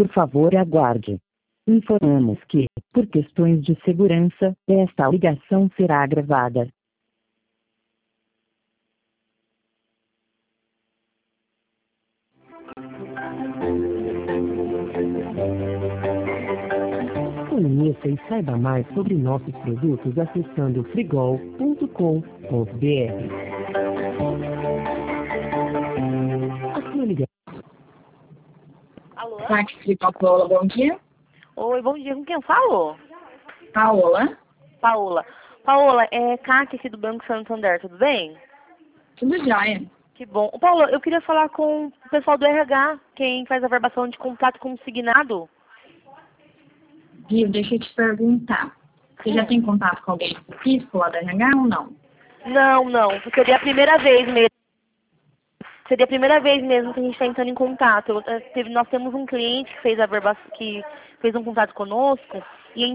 Por favor, aguarde. Informamos que, por questões de segurança, esta ligação será gravada. Conheça e saiba mais sobre nossos produtos acessando frigol.com.br. A sua ligação. Alô? Táxi Paola, bom dia. Oi, bom dia. Com quem eu falo? Paola, Paola. Paola, é Kátia aqui do Banco Santander, tudo bem? tudo jóia. Que bom. Ô, Paola, eu queria falar com o pessoal do RH, quem faz a verbação de contrato consignado. Viu, deixa eu te perguntar. Você já tem contato com alguém físico lá da RH ou não? Não. Seria a primeira vez mesmo. Seria a primeira vez mesmo que a gente está entrando em contato. Nós temos um cliente que fez a verbação, que fez um contato conosco e